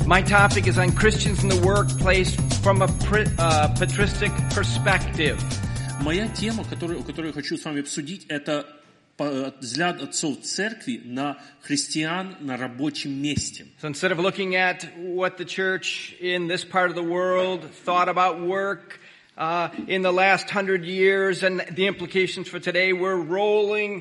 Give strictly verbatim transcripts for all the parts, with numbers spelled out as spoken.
My topic is on Christians in the workplace from a uh, patristic perspective. Моя тема, которую, которую я хочу с вами обсудить, это взгляд отцов церкви на христиан на рабочем месте. So instead of looking at what the church in this part of the world thought about work uh, in the last hundred years and the implications for today, we're rolling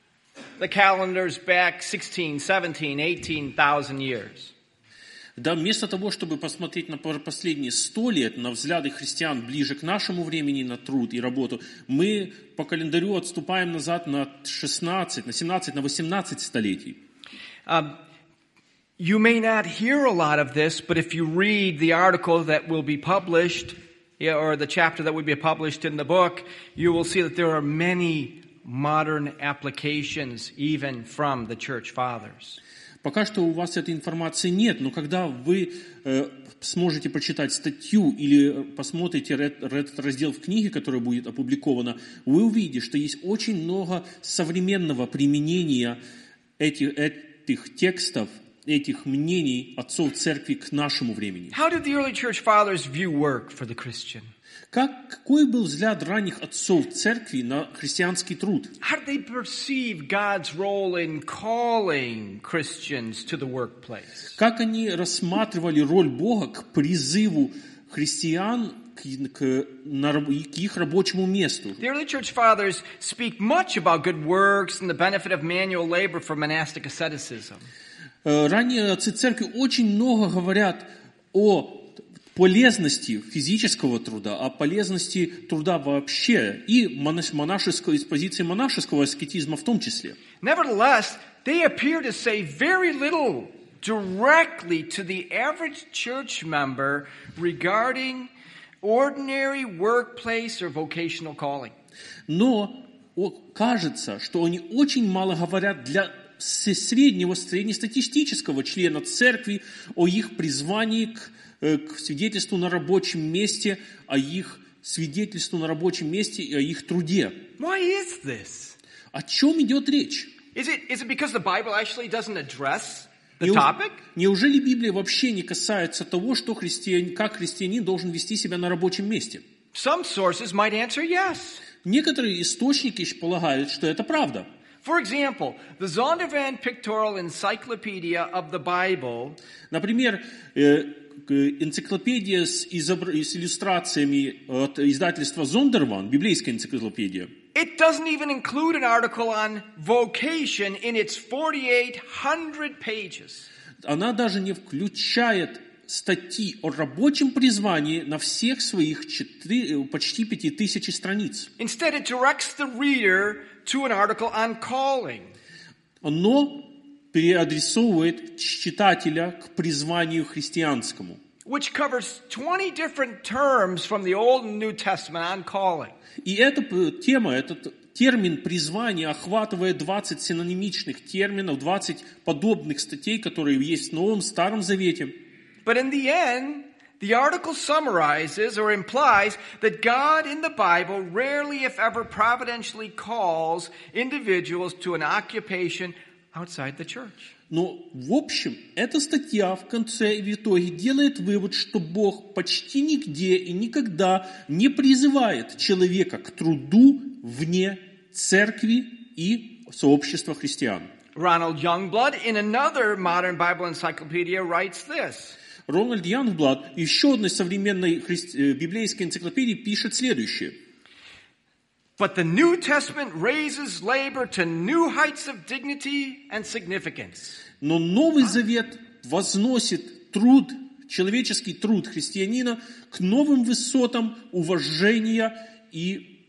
the calendars back sixteen, seventeen, eighteen thousand years. Да, вместо того, чтобы посмотреть на последние сто лет, на взгляды христиан ближе к нашему времени, на труд и работу, мы по календарю отступаем назад на шестнадцать, на семнадцать, на восемнадцать столетий. Um, you may not hear a lot of this, but if you read the article that will be published, yeah, or the chapter that will be published in the book, you will see that there are many modern applications even from the church fathers. Пока что у вас этой информации нет, но когда вы э, сможете прочитать статью или посмотрите этот раздел в книге, которая будет опубликована, вы увидите, что есть очень много современного применения этих, этих текстов, этих мнений отцов церкви к нашему времени. How did the early church fathers view work for the Christian? Как, какой был взгляд ранних отцов церкви на христианский труд? How did they perceive God's role in calling Christians to the workplace? Как они рассматривали роль Бога к призыву христиан к, к, на, к их рабочему месту? The early church fathers speak much about good works and the benefit of manual labor for monastic asceticism. Ранние отцы церкви очень много говорят о полезности физического труда, о полезности труда вообще и монашеского, из позиции монашеского аскетизма в том числе. Nevertheless, they appear to say very little directly to the average church member regarding ordinary workplace or vocational calling. Но кажется, что они очень мало говорят для среднего, среднестатистического члена церкви о их призвании к к свидетельству на рабочем месте, о их свидетельству на рабочем месте и о их труде. Why is this? О чем идет речь? Is it, is it because the Bible actually doesn't address the topic? Неужели Библия вообще не касается того, что христиан, как христианин должен вести себя на рабочем месте? Some sources might answer yes. Некоторые источники полагают, что это правда. For example, the Zondervan Pictorial Encyclopedia of the Bible, например, энциклопедия с, изобр... с иллюстрациями от издательства Зондерван, библейская энциклопедия. It doesn't even include an article on vocation in its forty-eight hundred pages. Она даже не включает статьи о рабочем призвании на всех своих четыре, почти пяти тысяч страниц. Instead, it directs the reader to an article on calling. Оно переадресовывает читателя к призванию христианскому. Which covers twenty different terms from the Old and New Testament on calling. И эта тема, этот термин призвания охватывает двадцать синонимичных терминов, двадцать подобных статей, которые есть в Новом, Старом Завете. But in the end, the article summarizes or implies that God in the Bible rarely, if ever, providentially calls individuals to an occupation outside the church. Но, в общем, эта статья в конце и в итоге делает вывод, что Бог почти нигде и никогда не призывает человека к труду вне церкви и сообщества христиан. Ronald Youngblood, in another modern Bible encyclopedia, writes this. Рональд Янгблад, еще одной современной хри... библейской энциклопедии, пишет следующее. But the New Testament raises labor to new heights of dignity and significance. Но Новый Завет возносит труд, человеческий труд христианина к новым высотам уважения и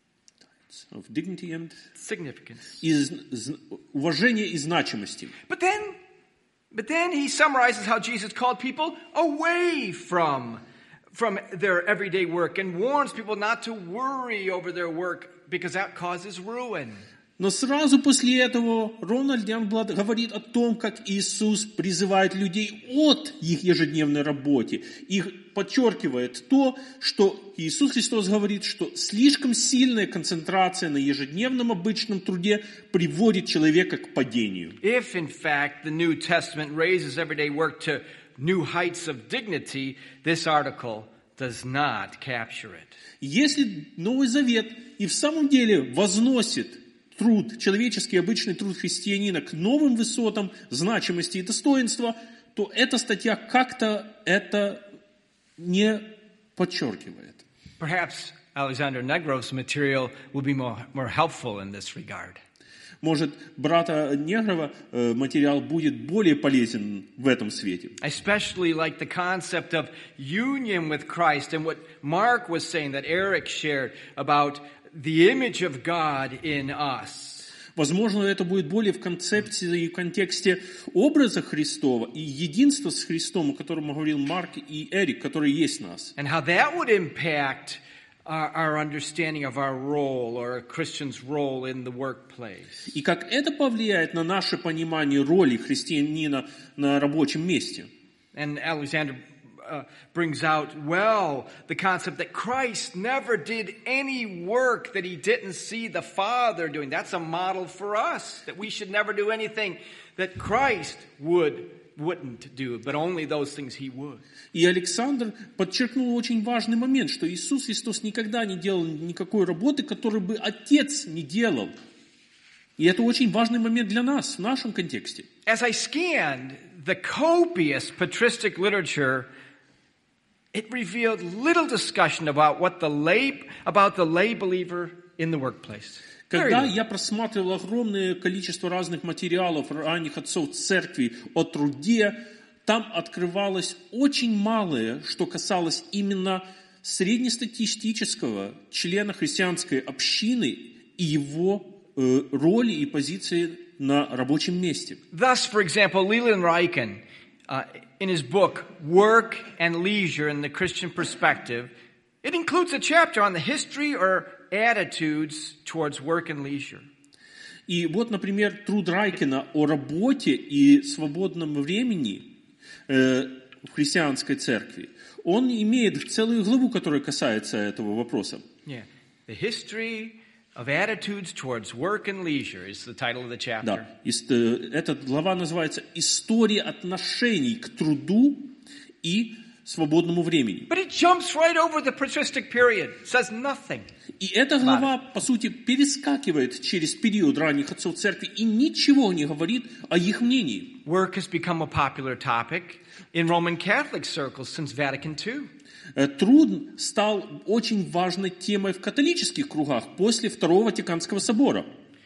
of dignity and significance. И, уважения и значимости. But then But then he summarizes how Jesus called people away from, from their everyday work and warns people not to worry over their work because that causes ruin. Но сразу после этого Рональд Янгблад говорит о том, как Иисус призывает людей от их ежедневной работе. И подчеркивает то, что Иисус Христос говорит, что слишком сильная концентрация на ежедневном обычном труде приводит человека к падению. If, in fact, the New Testament raises everyday work to new heights of dignity, this article does not capture it. Если Новый Завет и в самом деле возносит труд, человеческий обычный труд христианина к новым высотам значимости и достоинства, то эта статья как-то это не подчеркивает. Perhaps Alexander Negro's material will be more, more helpful in this regard. Может, брата Негрова э, материал будет более полезен в этом свете. I especially like the concept of union with Christ and what Mark was saying that Eric shared about the image of God in us. Возможно, это будет более в концепции и в контексте образа Христова и единства с Христом, о котором говорил Марк и Эрик, который есть в нас. And how that would impact our, our understanding of our role or a Christian's role in the workplace. И как это повлияет на наше понимание роли христианина на рабочем месте. And Alexander uh, brings out well the concept that Christ never did any work that he didn't see the Father doing. That's a model for us, that we should never do anything that Christ would wouldn't do, but only those things he would. И Александр подчеркнул очень важный момент, что Иисус Христос никогда не делал никакой работы, которую бы Отец не делал. И это очень важный момент для нас, в нашем контексте. As I scanned the copious patristic literature, it revealed little discussion about what the lay, about the lay believer in the workplace. Когда я просматривал огромное количество разных материалов ранних отцов церкви о труде, там открывалось очень малое, что касалось именно среднестатистического члена христианской общины и его э, роли и позиции на рабочем месте. Thus, for example, Leland Ryken, uh, in his book Work and Leisure in the Christian Perspective, it includes a chapter on the history or attitudes towards work and leisure. И вот, например, труд Райкена о работе и свободном времени э, в христианской церкви. Он имеет целую главу, которая касается этого вопроса. Yeah. The history of attitudes towards work and leisure is the title of the chapter. Да. Эта глава называется «История отношений к труду и свободному времени». But it jumps right over the patristic period. It says nothing. И эта глава, по сути, перескакивает через период ранних отцов церкви и ничего не говорит о их мнении. Work has become a popular topic in Roman Catholic circles since Vatican two. Труд стал очень важной темой в католических кругах после Второго Ватиканского собора.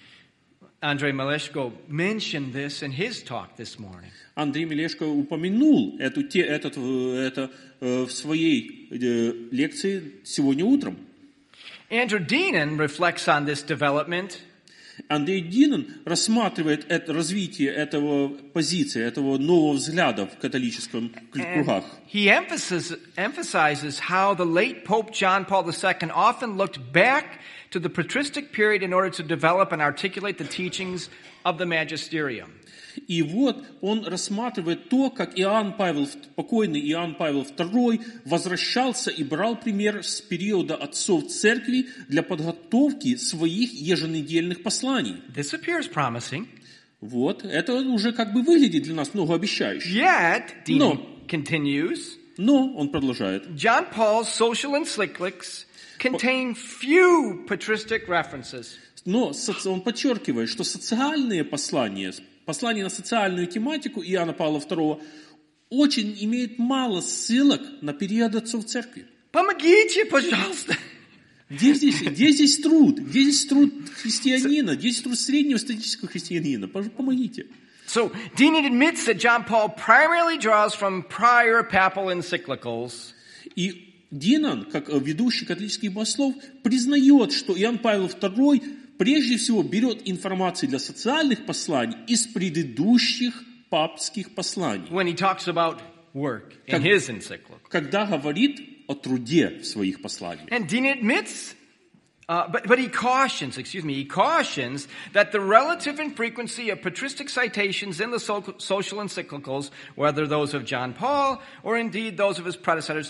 Andrei Meleshko mentioned this in his talk this morning. Андрей Мелешко упомянул эту, те, этот, это в своей лекции сегодня утром. Andrew Deenan reflects on this development. Андрей Динан рассматривает это развитие этого позиции, этого нового взгляда в католическом кругах. He emphasizes, emphasizes how the late Pope John Paul the Second often looked back to the patristic period in order to develop and articulate the teachings of the magisterium. И вот он рассматривает то, как Иоанн Павел, покойный Иоанн Павел второй возвращался и брал пример с периода отцов церкви для подготовки своих еженедельных посланий. This appears promising. Вот, это уже как бы выглядит для нас многообещающе. Yet, Dean Но, continues, но, он продолжает, John Paul's social encyclics contain few patristic references. Но он подчеркивает, что социальные послания, послания на социальную тематику Иоанна Павла второго очень имеют мало ссылок на период отцов церкви. Помогите, пожалуйста. Где здесь, где здесь труд? Где здесь труд христианина? Где здесь труд среднего статистического христианина? Помогите. So, Dean admits that John Paul primarily draws from prior papal encyclicals. И Динан, как ведущий католических богослов, признает, что Иоанн Павел второй прежде всего берет информацию для социальных посланий из предыдущих папских посланий. When he talks about work in Как, his encyclical. Когда говорит о труде в своих посланиях. And Dean admits, uh, but, but he cautions, excuse me, he cautions that the relative infrequency of patristic citations in the so, social encyclicals, whether those of John Paul or indeed those of his predecessors,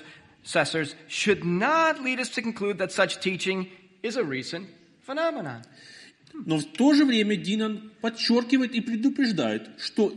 should not lead us to conclude that such teaching is a recent phenomenon. Но в то же время Динан подчеркивает и предупреждает, что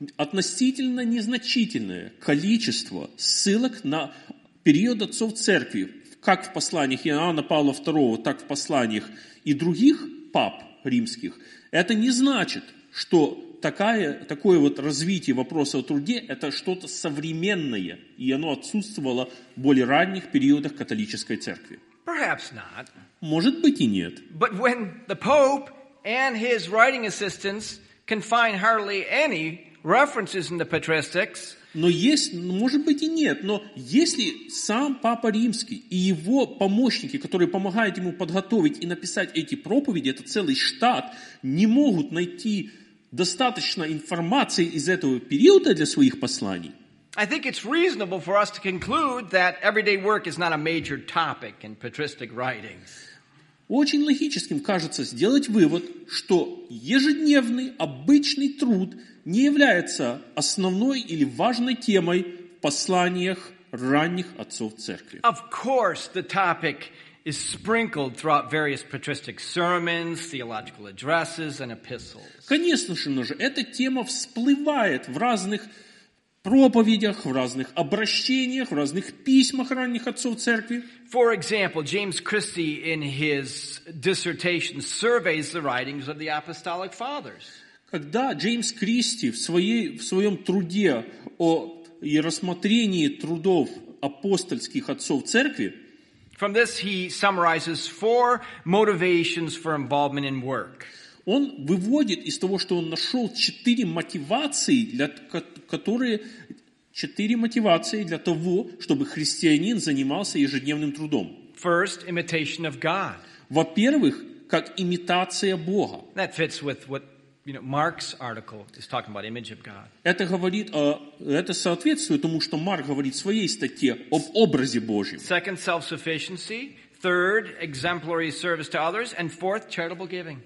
относительно незначительное количество ссылок на период отцов церкви, как в посланиях Иоанна Павла второго, так в посланиях и других пап римских, это не значит, что такая, такое вот развитие вопроса о труде – это что-то современное, и оно отсутствовало в более ранних периодах католической церкви. Perhaps not. Может быть и нет. But when the Pope and his writing assistants can find hardly any references in the patristics, Но есть, может быть и нет, но если сам Папа Римский и его помощники, которые помогают ему подготовить и написать эти проповеди, это целый штат, не могут найти достаточно информации из этого периода для своих посланий, I think it's reasonable for us to conclude that everyday work is not a major topic in patristic writings. очень логическим кажется сделать вывод, что ежедневный обычный труд не является основной или важной темой в посланиях ранних отцов церкви. Of course, the topic is sprinkled throughout various patristic sermons, theological addresses, and epistles. Конечно же, эта тема всплывает в разных проповедях, в разных обращениях, в разных письмах ранних отцов церкви. For example, James Christie in his dissertation surveys the writings of the apostolic fathers. Когда Джеймс Кристи в, своей, в своем труде о и рассмотрении трудов апостольских отцов церкви, From this, he summarizes four motivations for involvement in work. он выводит из того, что он нашел четыре мотивации, для, которые, четыре мотивации для того, чтобы христианин занимался ежедневным трудом. First, imitation of God. Во-первых, как имитация Бога. That fits with what you know Mark's article is talking about, image of God. Это говорит, это соответствует тому, что Марк говорит в своей статье об образе Божьем. Second, self-sufficiency. Third, exemplary service to others. And fourth, charitable giving.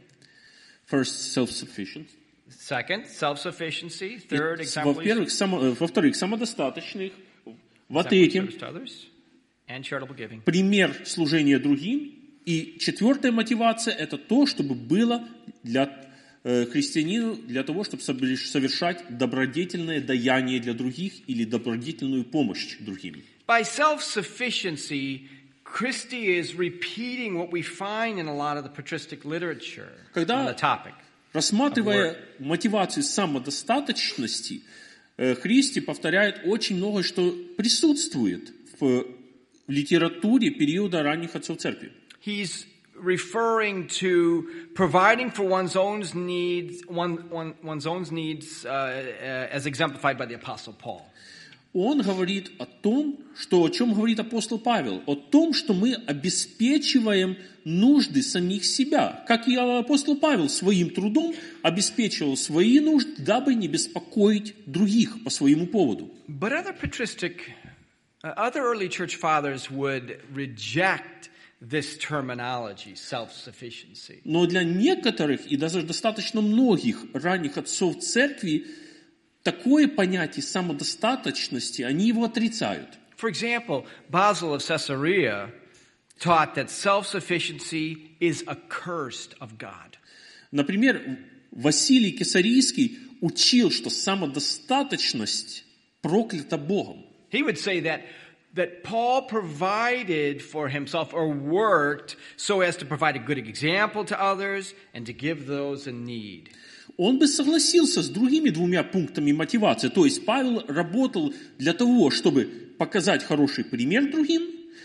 First, self-sufficient. Second, self-sufficiency. Third, exemplary Во-первых, само, во-вторых, самодостаточных. exemplary Во-третьем, service to others. And charitable giving. пример служения другим. И четвертая мотивация – это то, чтобы было для э, христианину, для того, чтобы совершать добродетельное даяние для других или добродетельную помощь другим. By self-sufficiency, Christie is repeating what we find in a lot of the patristic literature Когда, on the topic. рассматривая мотивацию самодостаточности, э, Христи повторяет очень многое, что присутствует в, в литературе периода ранних отцов церкви. He's referring to providing for one's own needs, one, one, one's own needs uh, uh, as exemplified by the Apostle Paul. Он говорит о том, что, о чем говорит апостол Павел, о том, что мы обеспечиваем нужды самих себя. Как и апостол Павел своим трудом обеспечивал свои нужды, дабы не беспокоить других по своему поводу. But other patristic, uh, other early church fathers would reject this terminology, self-sufficiency. Но для некоторых и даже достаточно многих ранних отцов церкви такое понятие самодостаточности, они его отрицают. For example, Basil of Caesarea taught that self-sufficiency is accursed of God. Например, Василий Кесарийский учил, что самодостаточность проклята Богом. He would say that that Paul provided for himself or worked so as to provide a good example to others and to give those in need. Он бы согласился с другими двумя пунктами мотивации. То есть Павел работал для того, чтобы показать хороший пример другим,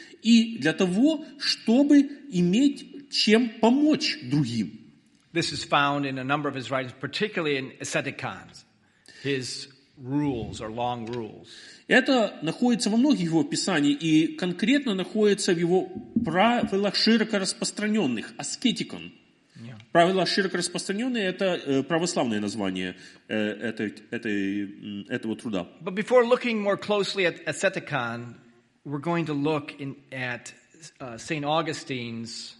и для того, чтобы иметь чем помочь другим. This is found in a number of his writings, particularly in Asceticons, his rules or long rules. Это находится во многих его писаниях и конкретно находится в его правилах широко распространенных, аскетикон. Yeah. Правила широко распространенные – это православное название этой, этой, этого труда. But before looking more closely at Asceticon, we're going to look in, at uh, Saint Augustine's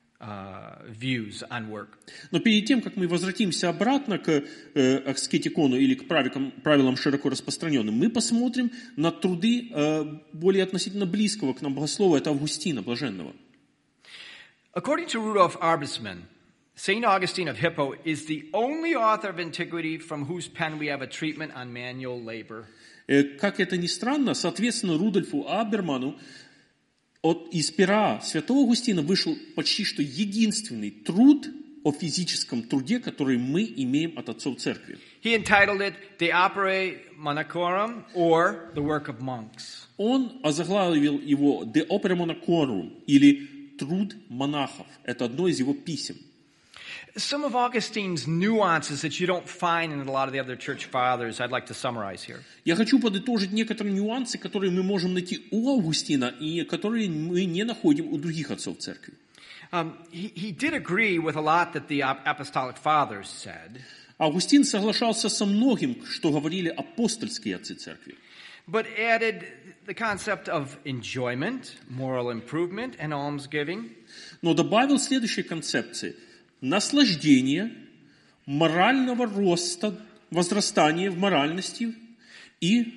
uh, views on work. Но перед тем, как мы возвратимся обратно к э, аскетикону или к правилам, правилам широко распространенным, мы посмотрим на труды э, более относительно близкого к нам богослова, это Августина Блаженного. According to Rudolf Arbesman, Saint Augustine of Hippo is the only author of antiquity from whose pen we have a treatment on manual labor. Как это ни странно, соответственно, Рудольфу Аберману от, из пера святого Августина вышел почти что единственный труд о физическом труде, который мы имеем от отцов церкви. He entitled it De Opere Monachorum, or The Work of Monks. Он озаглавил его De Opere Monachorum, или Труд монахов. Это одно из его писем. Some of Augustine's nuances that you don't find in a lot of the other church fathers, I'd like to summarize here. Я хочу подытожить некоторые нюансы, которые мы можем найти у Августина и которые мы не находим у других отцов церкви. Um, he, he did agree with a lot that the apostolic fathers said. Августин соглашался со многим, что говорили апостольские отцы церкви. But added the concept of enjoyment, moral improvement, and almsgiving. Но добавил следующие концепции: наслаждение, морального роста, возрастания в моральности и,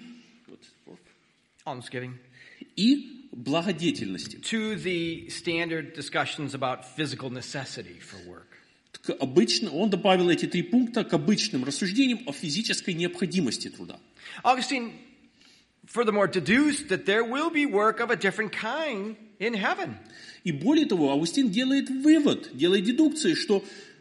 almsgiving. и благодетельности. To the standard discussions about physical necessity for work. К обычно, он добавил эти три пункта к обычным рассуждениям о физической необходимости труда. Augustine furthermore deduced that there will be work of a different kind in heaven. И более того, Августин делает вывод, делает дедукции, что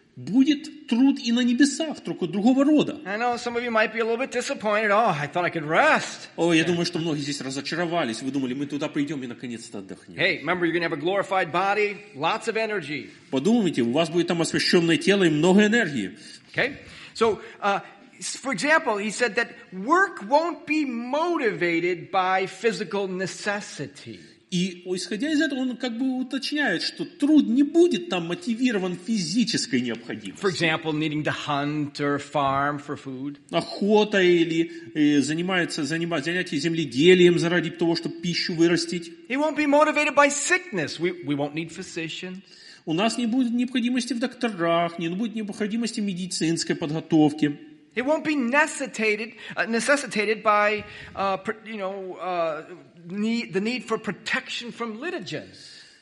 будет труд и на небесах, только другого рода. I know some of you might be a little bit disappointed. Oh, I thought I could rest. О, я думаю, что многие здесь разочаровались. Вы думали, мы туда придем и наконец-то отдохнем. Hey, remember you're going to have a glorified body, lots of energy. Подумайте, у вас будет там освященное тело и много энергии. Okay? So, uh, for example, he said that work won't be motivated by physical necessity. И, исходя из этого, он как бы уточняет, что труд не будет там мотивирован физической необходимостью. For example, needing to hunt or farm for food. Охота или э, занимается, занимается занятие земледелием заради того, чтобы пищу вырастить. He won't be motivated by sickness. We, we won't need physicians. У нас не будет необходимости в докторах, не будет необходимости в медицинской подготовке. It won't be necessitated, uh, necessitated by, uh, you know, uh, need, the need for protection from litigians.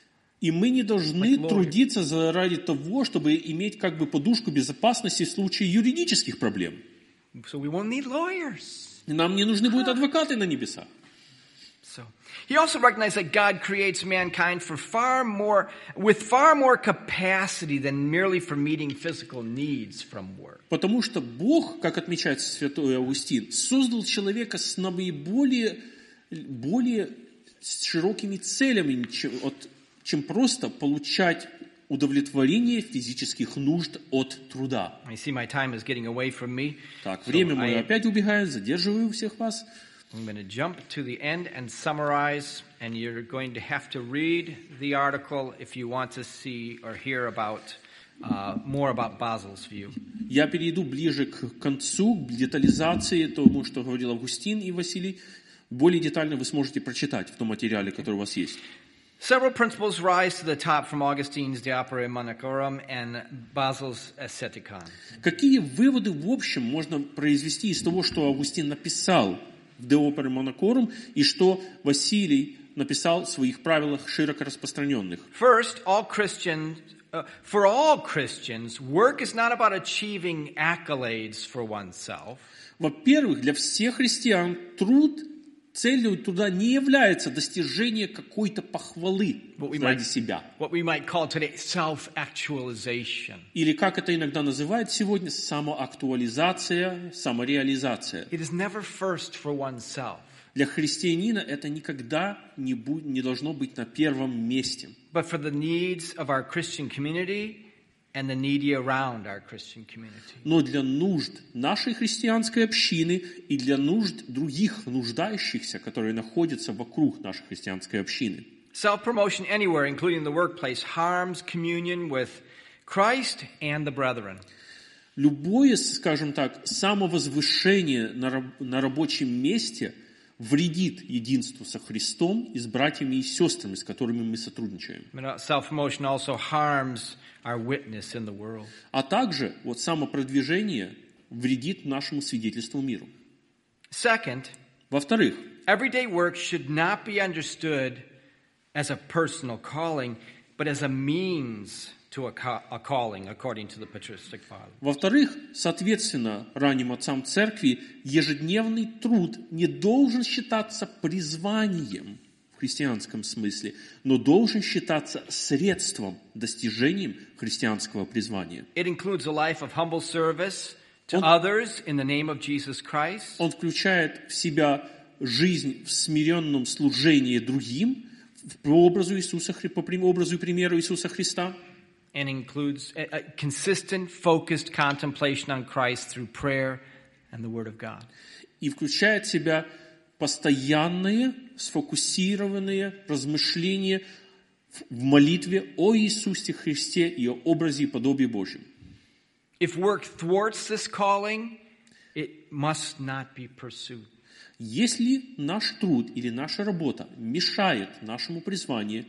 И мы не должны Like трудиться заради того, чтобы иметь как бы подушку безопасности в случае юридических проблем. So we won't need lawyers. Нам не нужны будут адвокаты на небесах. So he also recognized that God creates mankind for far more, with far more capacity than merely for meeting physical needs from work. Потому что Бог, как отмечает святой Августин, создал человека с наиболее более широкими целями, чем, от, чем просто получать удовлетворение физических нужд от труда. I see my time is getting away from me. Так, время So мое I- опять убегает, задерживаю всех вас. I'm going to jump to the end and summarize, and you're going to have to read the article if you want to see or hear about uh, more about Basil's view. Я перейду ближе к концу, к детализации тому, что говорил Августин и Василий. Более детально вы сможете прочитать в том материале, который у вас есть. Several principles rise to the top from Augustine's De Opere Monachorum and Basil's Asceticon. Какие выводы в общем можно произвести из того, что Августин написал в De Opere Monachorum и что Василий написал в своих правилах широко распространенных? First, all Christians, uh, for all Christians, work is not about achieving accolades for oneself. Во-первых, для всех христиан труд, целью труда не является достижение какой-то похвалы What we ради might- себя. What we might call today self-actualization. Или, как это иногда называют сегодня, самоактуализация, самореализация. It is never first for oneself, Для христианина это никогда не, будет, не должно быть на первом месте. but for the needs of our Christian community and the needy around our Christian community. Но для нужд нашей христианской общины и для нужд других нуждающихся, которые находятся вокруг нашей христианской общины. Self-promotion anywhere, including the workplace, harms communion with Christ and the brethren. Любое, скажем так, самовозвышение на, раб- на рабочем месте вредит единству со Христом и с братьями и сестрами, с которыми мы сотрудничаем. But self-promotion also harms our witness in the world. А также вот самопродвижение вредит нашему свидетельству миру. Second, Во-вторых, everyday work should not be understood as a personal calling, but as a means to a, ca- a calling according to the patristic father. Во-вторых, соответственно, ранним отцам церкви ежедневный труд не должен считаться призванием в христианском смысле, но должен считаться средством, достижением христианского призвания. It includes a life of humble service to Он- others in the name of Jesus Christ, Он включает в себя жизнь в смиренном служении другим по образу Иисуса, Хри- по прим- образу и примеру Иисуса Христа. and includes a, a consistent, focused contemplation on Christ through prayer and the Word of God. И включает в себя постоянные, сфокусированные размышления в молитве о Иисусе Христе и о образе и подобии Божьем. If work thwarts this calling, it must not be pursued. Если наш труд или наша работа мешает нашему призванию,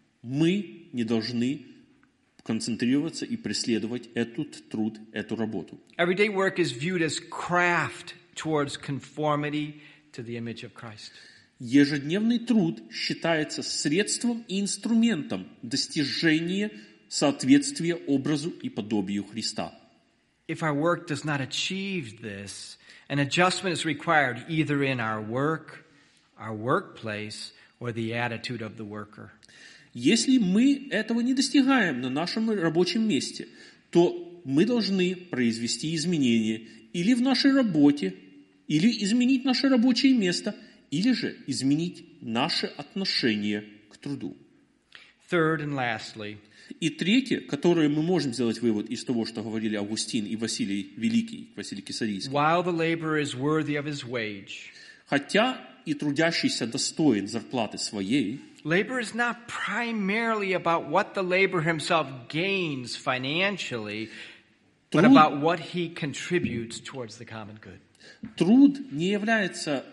мы не должны концентрироваться и преследовать этот труд, эту работу. Everyday work is viewed as craft towards conformity to the image of Christ. Ежедневный труд считается средством и инструментом достижения соответствия образу и подобию Христа. If our work does not achieve this, an adjustment is required either in our work, our workplace, or the attitude of the worker. Если мы этого не достигаем на нашем рабочем месте, то мы должны произвести изменения или в нашей работе, или изменить наше рабочее место, или же изменить наше отношение к труду. Third and lastly, И третье, которое мы можем сделать вывод из того, что говорили Августин и Василий Великий, Василий Кесарийский. while the laborer is worthy of his wage, Хотя и трудящийся достоин зарплаты своей, labor is not primarily about what the laborer himself gains financially, but Труд- about what he contributes towards the common good. труд не является,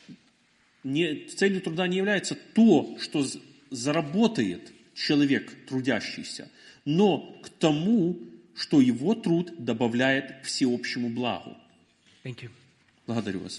не, целью труда не является то, что з- заработает человек трудящийся, но к тому, что его труд добавляет к всеобщему благу. Thank you. Благодарю вас.